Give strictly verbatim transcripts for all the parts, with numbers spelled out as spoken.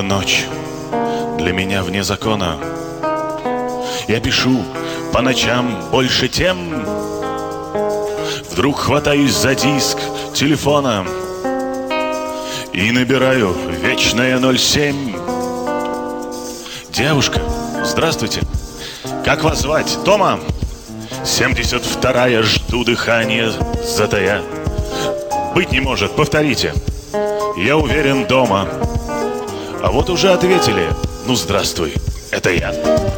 ночь для меня вне закона. Я пишу по ночам больше тем. Вдруг хватаюсь за диск телефона и набираю вечное ноль семь. Девушка, здравствуйте. Как вас звать? Тома? семьдесят вторая, жду дыхания затая. Быть не может, повторите. Я уверен, дома. А вот уже ответили. Ну, здравствуй, это я.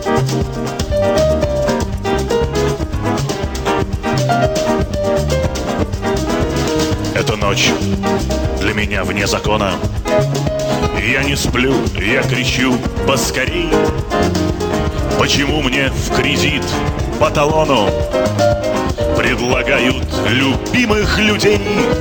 Эта ночь для меня вне закона. Я не сплю, я кричу поскорей. Почему мне в кредит по талону предлагают любимых людей?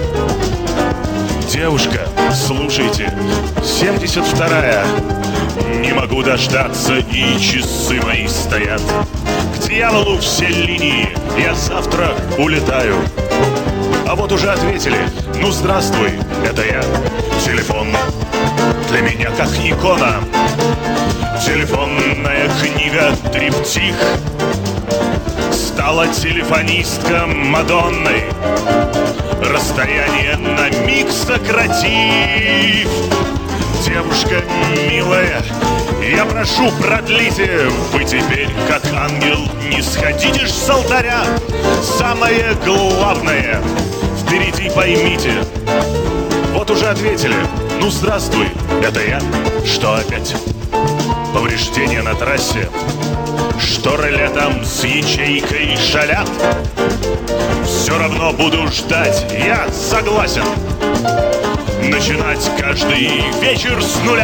Девушка, слушайте, семьдесят вторая, не могу дождаться, и часы мои стоят. К дьяволу все линии, я завтра улетаю. А вот уже ответили, ну здравствуй, это я. Телефон для меня как икона. Телефонная книга триптих. Стала телефонистка Мадонной, расстояние на миг сократив. Девушка милая, я прошу, продлите. Вы теперь, как ангел, не сходите ж с алтаря. Самое главное впереди поймите. Вот уже ответили, ну здравствуй, это я. Что опять? Повреждения на трассе? Шторы летом с ячейкой шалят? Все равно буду ждать, я согласен. Начинать каждый вечер с нуля.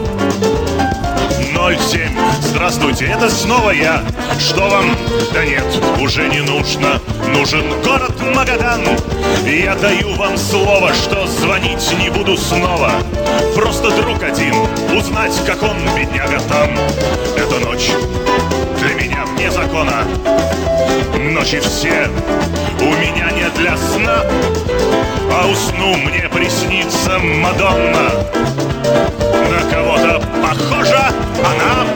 ноль семь, здравствуйте, это снова я. Что вам? Да нет, уже не нужно. Нужен город Магадан. Я даю вам слово, что звонить не буду снова. Просто друг один, узнать, как он, бедняга, там. Эта ночь для меня вне закона. Ночи все у меня не для сна, а усну мне приснится Мадонна. На кого-то похожа она.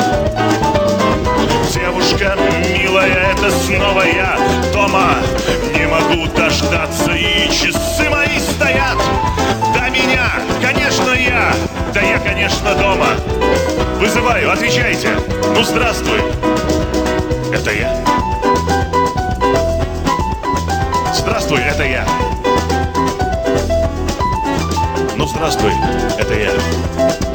Девушка милая, это снова я. Тома, не могу дождаться, и часы мои стоят. Да меня, конечно, я. Да я, конечно, дома. Вызываю, отвечайте. Ну, здравствуй, это я. Здравствуй, это я. Ну, здравствуй, это я.